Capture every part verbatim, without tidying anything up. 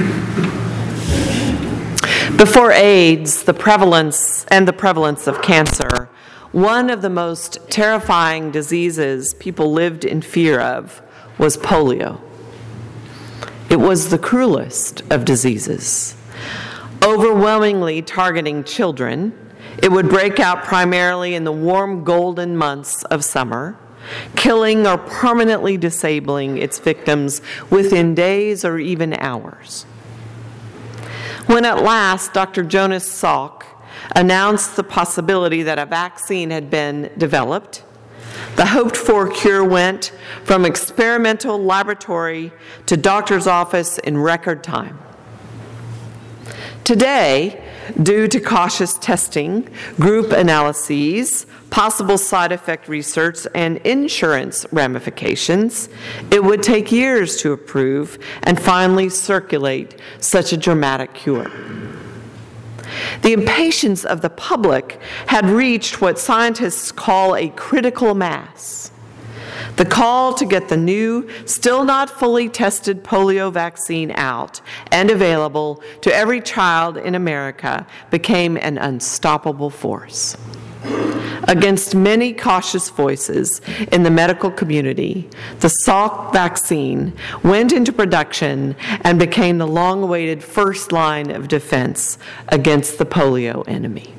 Before AIDS, the prevalence and the prevalence of cancer, one of the most terrifying diseases people lived in fear of was polio. It was the cruelest of diseases. Overwhelmingly targeting children, it would break out primarily in the warm golden months of summer, killing or permanently disabling its victims within days or even hours. When at last Doctor Jonas Salk announced the possibility that a vaccine had been developed, the hoped-for cure went from experimental laboratory to doctor's office in record time. Today, due to cautious testing, group analyses, possible side effect research, and insurance ramifications, it would take years to approve and finally circulate such a dramatic cure. The impatience of the public had reached what scientists call a critical mass. The call to get the new, still not fully tested polio vaccine out and available to every child in America became an unstoppable force. Against many cautious voices in the medical community, the Salk vaccine went into production and became the long-awaited first line of defense against the polio enemy.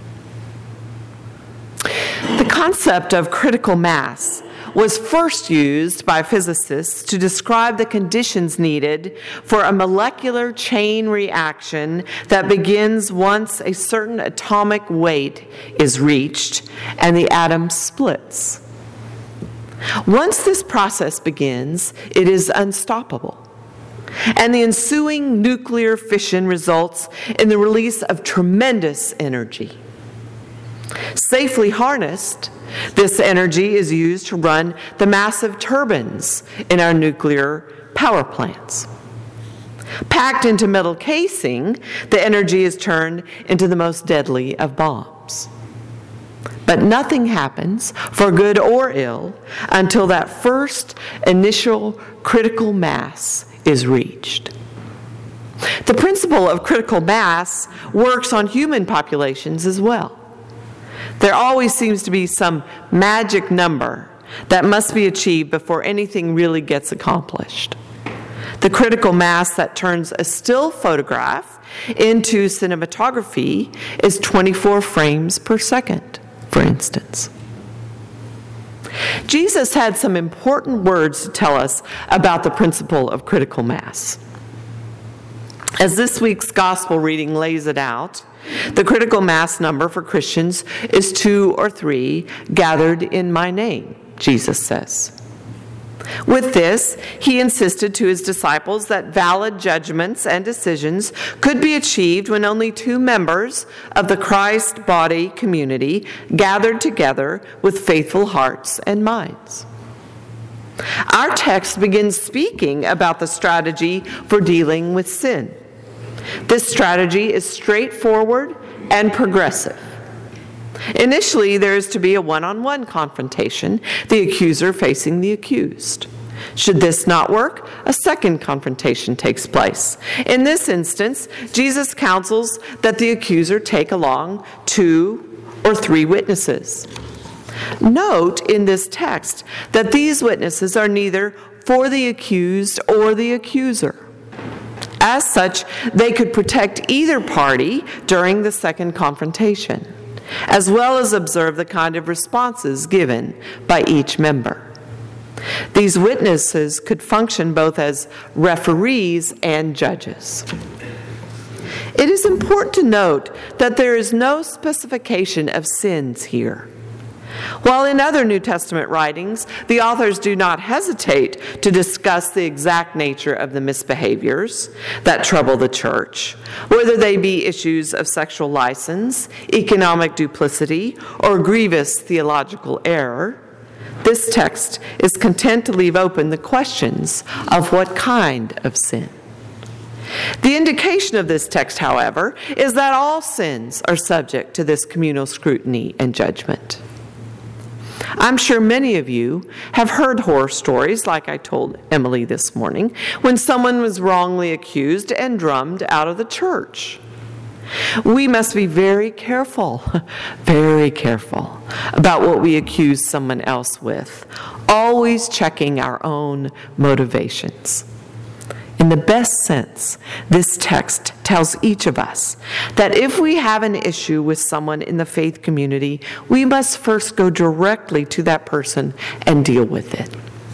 The concept of critical mass was first used by physicists to describe the conditions needed for a molecular chain reaction that begins once a certain atomic weight is reached and the atom splits. Once this process begins, it is unstoppable, and the ensuing nuclear fission results in the release of tremendous energy. Safely harnessed, this energy is used to run the massive turbines in our nuclear power plants. Packed into metal casing, the energy is turned into the most deadly of bombs. But nothing happens, for good or ill, until that first initial critical mass is reached. The principle of critical mass works on human populations as well. There always seems to be some magic number that must be achieved before anything really gets accomplished. The critical mass that turns a still photograph into cinematography is twenty-four frames per second, for instance. Jesus had some important words to tell us about the principle of critical mass. As this week's gospel reading lays it out, the critical mass number for Christians is two or three gathered in my name, Jesus says. With this, he insisted to his disciples that valid judgments and decisions could be achieved when only two members of the Christ body community gathered together with faithful hearts and minds. Our text begins speaking about the strategy for dealing with sin. This strategy is straightforward and progressive. Initially, there is to be a one-on-one confrontation, the accuser facing the accused. Should this not work, a second confrontation takes place. In this instance, Jesus counsels that the accuser take along two or three witnesses. Note in this text that these witnesses are neither for the accused or the accuser. As such, they could protect either party during the second confrontation, as well as observe the kind of responses given by each member. These witnesses could function both as referees and judges. It is important to note that there is no specification of sins here. While in other New Testament writings, the authors do not hesitate to discuss the exact nature of the misbehaviors that trouble the church, whether they be issues of sexual license, economic duplicity, or grievous theological error, this text is content to leave open the questions of what kind of sin. The indication of this text, however, is that all sins are subject to this communal scrutiny and judgment. I'm sure many of you have heard horror stories, like I told Emily this morning, when someone was wrongly accused and drummed out of the church. We must be very careful, very careful about what we accuse someone else with, always checking our own motivations. In the best sense, this text tells each of us that if we have an issue with someone in the faith community, we must first go directly to that person and deal with it.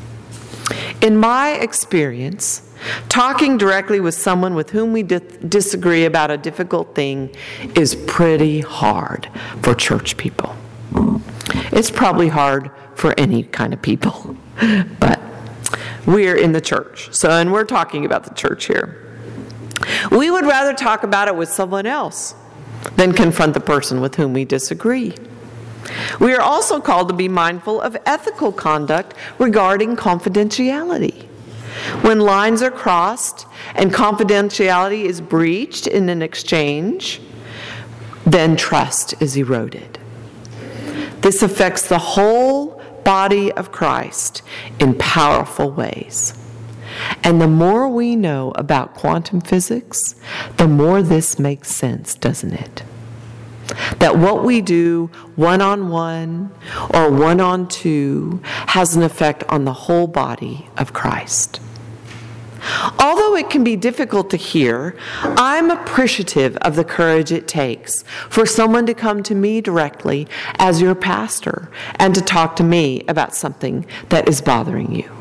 In my experience, talking directly with someone with whom we di- disagree about a difficult thing is pretty hard for church people. It's probably hard for any kind of people, but we're in the church, so and we're talking about the church here. We would rather talk about it with someone else than confront the person with whom we disagree. We are also called to be mindful of ethical conduct regarding confidentiality. When lines are crossed and confidentiality is breached in an exchange, then trust is eroded. This affects the whole body of Christ in powerful ways. And the more we know about quantum physics, the more this makes sense, doesn't it? That what we do one-on-one or one-on-two has an effect on the whole body of Christ. Although it can be difficult to hear, I'm appreciative of the courage it takes for someone to come to me directly as your pastor and to talk to me about something that is bothering you.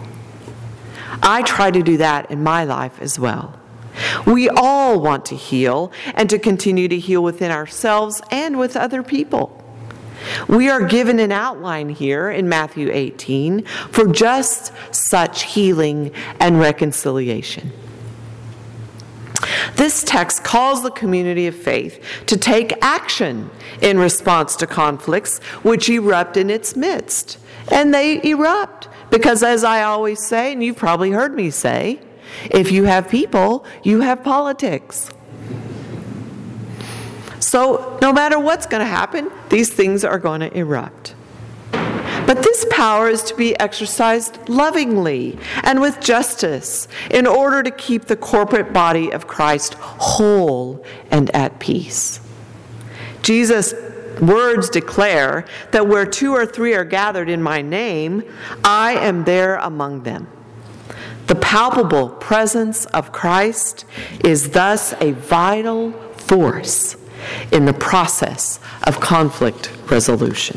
I try to do that in my life as well. We all want to heal and to continue to heal within ourselves and with other people. We are given an outline here in Matthew eighteen for just such healing and reconciliation. This text calls the community of faith to take action in response to conflicts which erupt in its midst. And they erupt because, as I always say, and you've probably heard me say, if you have people, you have politics. So no matter what's going to happen, these things are going to erupt. But this power is to be exercised lovingly and with justice in order to keep the corporate body of Christ whole and at peace. Jesus' words declare that where two or three are gathered in my name, I am there among them. The palpable presence of Christ is thus a vital force in the process of conflict resolution.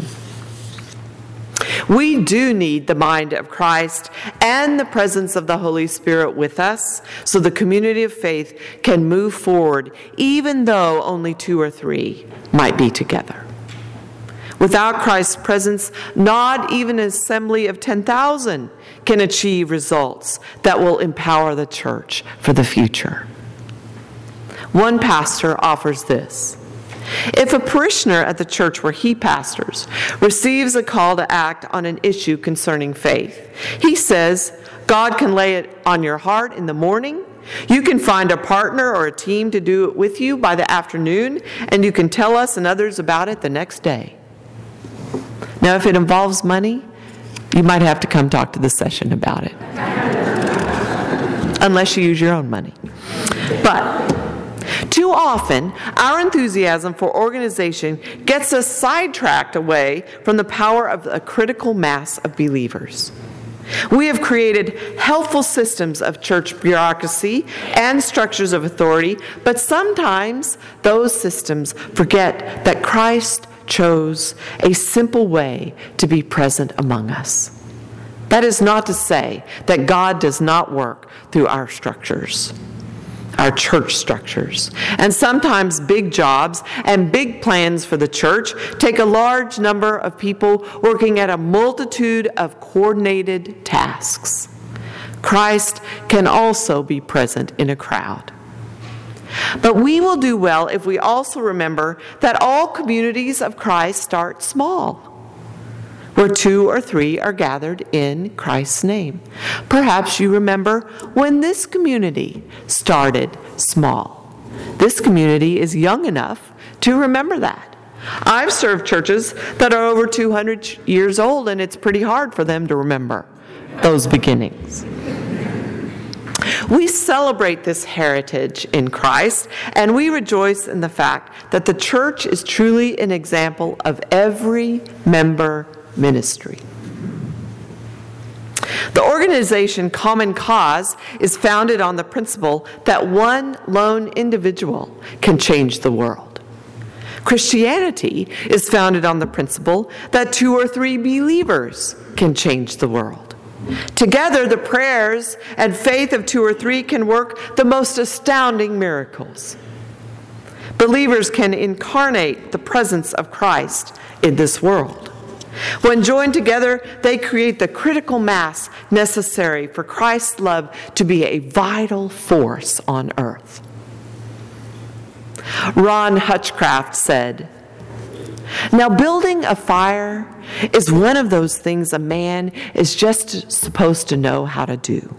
We do need the mind of Christ and the presence of the Holy Spirit with us so the community of faith can move forward even though only two or three might be together. Without Christ's presence, not even an assembly of ten thousand can achieve results that will empower the church for the future. One pastor offers this. If a parishioner at the church where he pastors receives a call to act on an issue concerning faith, he says, God can lay it on your heart in the morning. You can find a partner or a team to do it with you by the afternoon, and you can tell us and others about it the next day. Now, if it involves money, you might have to come talk to the session about it. Unless you use your own money. But too often, our enthusiasm for organization gets us sidetracked away from the power of a critical mass of believers. We have created helpful systems of church bureaucracy and structures of authority, but sometimes those systems forget that Christ chose a simple way to be present among us. That is not to say that God does not work through our structures, our church structures. And sometimes big jobs and big plans for the church take a large number of people working at a multitude of coordinated tasks. Christ can also be present in a crowd. But we will do well if we also remember that all communities of Christ start small, where two or three are gathered in Christ's name. Perhaps you remember when this community started small. This community is young enough to remember that. I've served churches that are over two hundred years old, and it's pretty hard for them to remember those beginnings. We celebrate this heritage in Christ, and we rejoice in the fact that the church is truly an example of every member ministry. The organization Common Cause is founded on the principle that one lone individual can change the world. Christianity is founded on the principle that two or three believers can change the world. Together, the prayers and faith of two or three can work the most astounding miracles. Believers can incarnate the presence of Christ in this world. When joined together, they create the critical mass necessary for Christ's love to be a vital force on earth. Ron Hutchcraft said, "Now, building a fire is one of those things a man is just supposed to know how to do.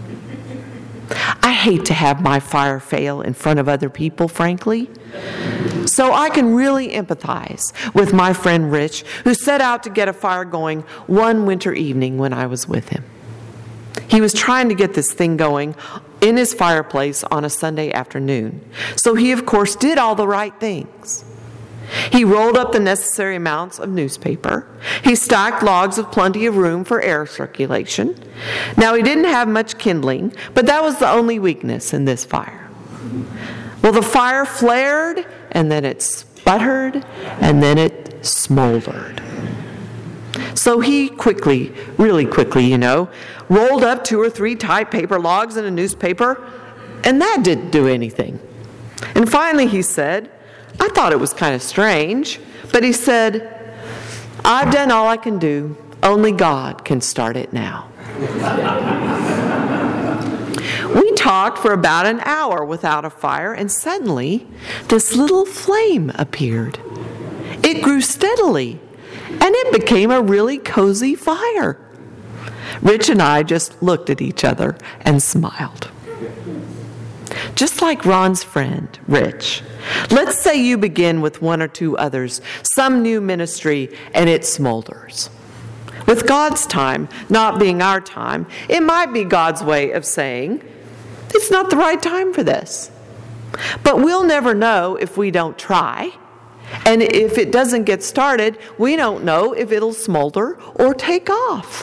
I hate to have my fire fail in front of other people, frankly. So I can really empathize with my friend Rich, who set out to get a fire going one winter evening when I was with him. He was trying to get this thing going in his fireplace on a Sunday afternoon. So he, of course, did all the right things. He rolled up the necessary amounts of newspaper. He stacked logs with plenty of room for air circulation. Now, he didn't have much kindling, but that was the only weakness in this fire. Well, the fire flared, and then it sputtered, and then it smoldered. So he quickly, really quickly, you know, rolled up two or three tight paper logs in a newspaper, and that didn't do anything. And finally he said, I thought it was kind of strange, but he said, I've done all I can do. Only God can start it now. We talked for about an hour without a fire, and suddenly this little flame appeared. It grew steadily, and it became a really cozy fire. Rich and I just looked at each other and smiled. Just like Ron's friend, Rich, let's say you begin with one or two others, some new ministry, and it smolders. With God's time not being our time, it might be God's way of saying, it's not the right time for this. But we'll never know if we don't try. And if it doesn't get started, we don't know if it'll smolder or take off.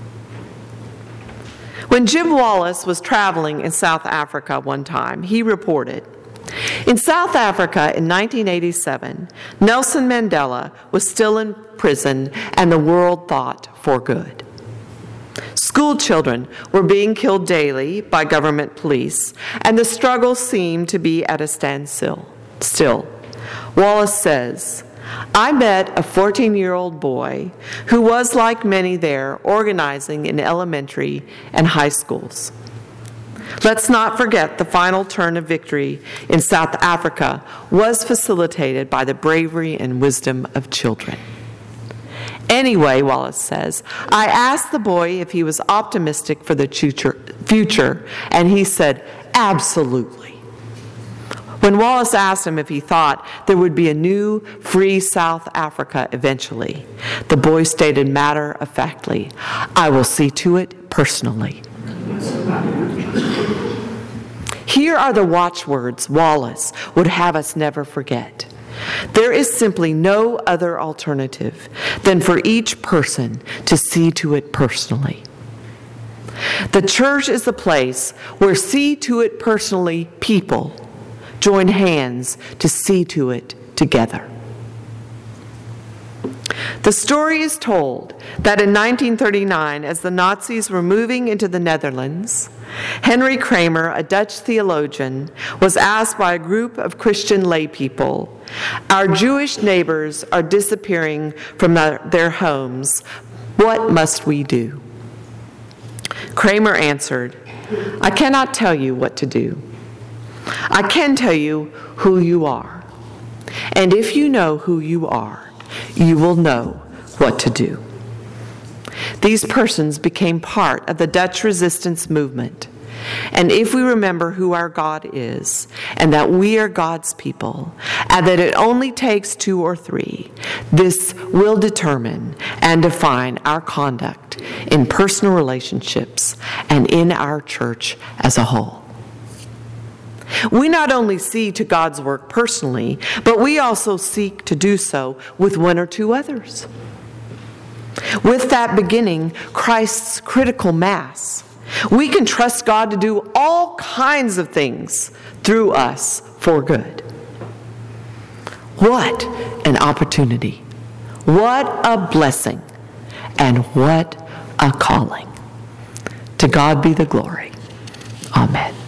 When Jim Wallace was traveling in South Africa one time, he reported, in South Africa in nineteen eighty-seven, Nelson Mandela was still in prison and the world thought for good. School children were being killed daily by government police, and the struggle seemed to be at a standstill. Still, Wallace says, I met a fourteen-year-old boy who was, like many there, organizing in elementary and high schools. Let's not forget the final turn of victory in South Africa was facilitated by the bravery and wisdom of children. Anyway, Wallace says, I asked the boy if he was optimistic for the future, and he said, absolutely. When Wallace asked him if he thought there would be a new, free South Africa eventually, the boy stated matter-of-factly, I will see to it personally. Here are the watchwords Wallace would have us never forget. There is simply no other alternative than for each person to see to it personally. The church is the place where see to it personally people join hands to see to it together. The story is told that in nineteen thirty-nine, as the Nazis were moving into the Netherlands, Henry Kramer, a Dutch theologian, was asked by a group of Christian lay people, our Jewish neighbors are disappearing from their homes. What must we do? Kramer answered, I cannot tell you what to do. I can tell you who you are. And if you know who you are, you will know what to do. These persons became part of the Dutch resistance movement. And if we remember who our God is, and that we are God's people, and that it only takes two or three, this will determine and define our conduct in personal relationships and in our church as a whole. We not only see to God's work personally, but we also seek to do so with one or two others. With that beginning, Christ's critical mass, we can trust God to do all kinds of things through us for good. What an opportunity. What a blessing. And what a calling. To God be the glory. Amen.